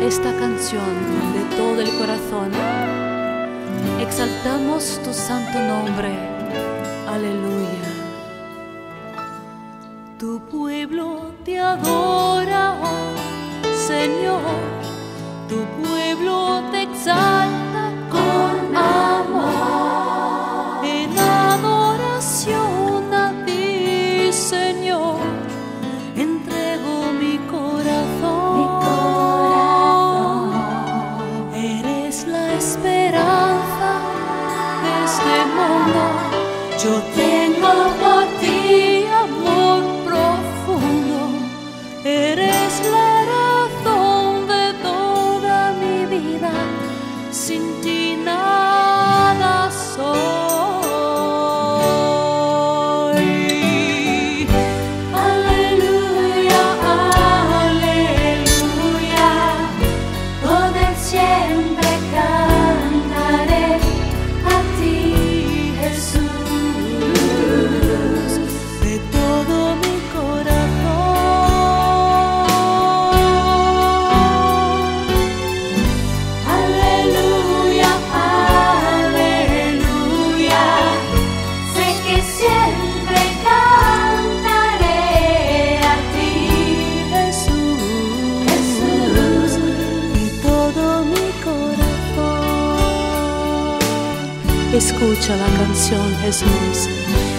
esta canción de todo el corazón. Exaltamos tu santo nombre. Aleluya. Tu pueblo te adora, Señor. Tu pueblo te exalta con amor. En adoración a ti, Señor, entrego mi corazón. Eres la esperanza de este mundo. Yo tengo por ti amor profundo. Eres la razón de toda mi vida. Sin ti nada soy. Aleluya, aleluya. Por siempre cantaré a ti, Jesús, de todo mi corazón. Aleluya, aleluya. Sé que siempre cantaré a ti, Jesús, Jesús, de todo mi corazón. Escucha la canción, Jesús.